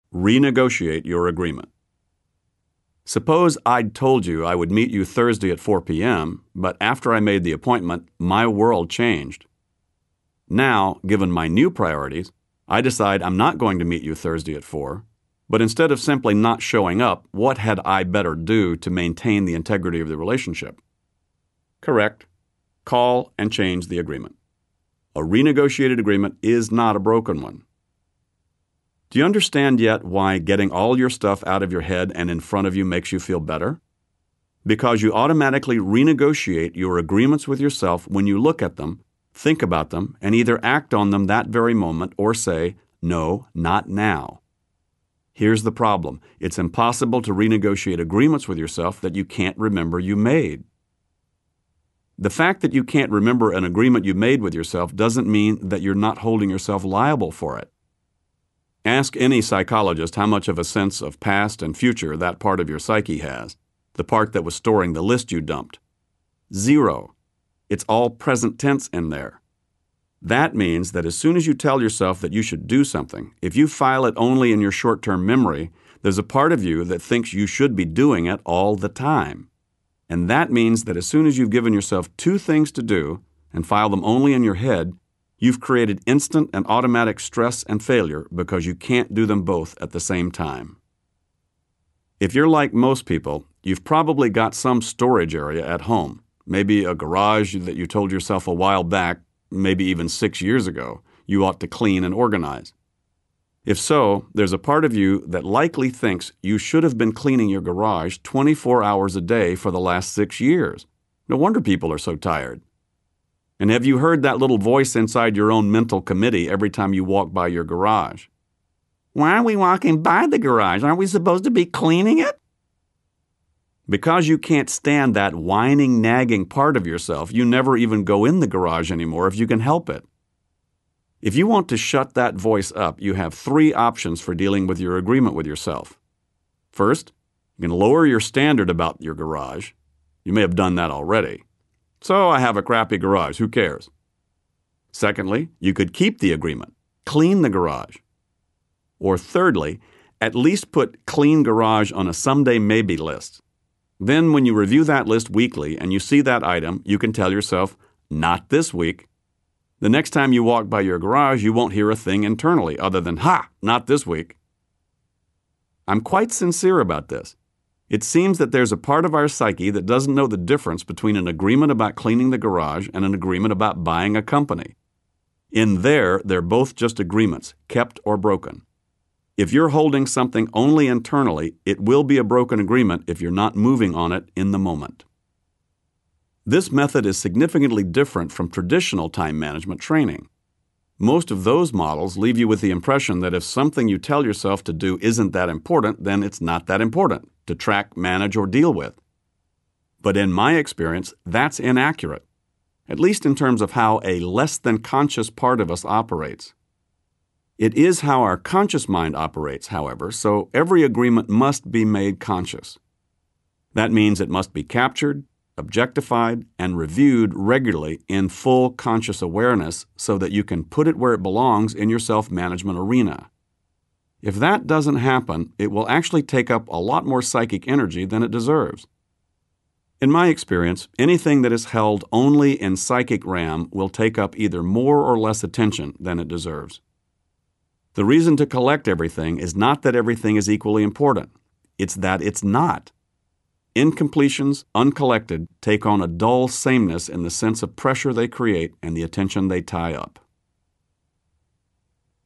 Renegotiate your agreement. Suppose I'd told you I would meet you Thursday at 4 p.m., but after I made the appointment, my world changed. Now, given my new priorities, I decide I'm not going to meet you Thursday at 4, but instead of simply not showing up, what had I better do to maintain the integrity of the relationship? Correct. Call and change the agreement. A renegotiated agreement is not a broken one. Do you understand yet why getting all your stuff out of your head and in front of you makes you feel better? Because you automatically renegotiate your agreements with yourself when you look at them, think about them, and either act on them that very moment or say, no, not now. Here's the problem. It's impossible to renegotiate agreements with yourself that you can't remember you made. The fact that you can't remember an agreement you made with yourself doesn't mean that you're not holding yourself liable for it. Ask any psychologist how much of a sense of past and future that part of your psyche has, the part that was storing the list you dumped. 0. It's all present tense in there. That means that as soon as you tell yourself that you should do something, if you file it only in your short-term memory, there's a part of you that thinks you should be doing it all the time. And that means that as soon as you've given yourself 2 things to do and file them only in your head, you've created instant and automatic stress and failure because you can't do them both at the same time. If you're like most people, you've probably got some storage area at home, maybe a garage that you told yourself a while back, maybe even 6 years ago, you ought to clean and organize. If so, there's a part of you that likely thinks you should have been cleaning your garage 24 hours a day for the last 6 years. No wonder people are so tired. And have you heard that little voice inside your own mental committee every time you walk by your garage? Why are we walking by the garage? Aren't we supposed to be cleaning it? Because you can't stand that whining, nagging part of yourself, you never even go in the garage anymore if you can help it. If you want to shut that voice up, you have 3 options for dealing with your agreement with yourself. First, you can lower your standard about your garage. You may have done that already. So I have a crappy garage, who cares? Secondly, you could keep the agreement, clean the garage. Or thirdly, at least put clean garage on a someday maybe list. Then when you review that list weekly and you see that item, you can tell yourself, not this week. The next time you walk by your garage, you won't hear a thing internally other than, not this week. I'm quite sincere about this. It seems that there's a part of our psyche that doesn't know the difference between an agreement about cleaning the garage and an agreement about buying a company. In there, they're both just agreements, kept or broken. If you're holding something only internally, it will be a broken agreement if you're not moving on it in the moment. This method is significantly different from traditional time management training. Most of those models leave you with the impression that if something you tell yourself to do isn't that important, then it's not that important to track, manage, or deal with. But in my experience, that's inaccurate, at least in terms of how a less than conscious part of us operates. It is how our conscious mind operates, however, so every agreement must be made conscious. That means it must be captured, objectified, and reviewed regularly in full conscious awareness so that you can put it where it belongs in your self-management arena. If that doesn't happen, it will actually take up a lot more psychic energy than it deserves. In my experience, anything that is held only in psychic RAM will take up either more or less attention than it deserves. The reason to collect everything is not that everything is equally important. It's that it's not. Incompletions, uncollected, take on a dull sameness in the sense of pressure they create and the attention they tie up.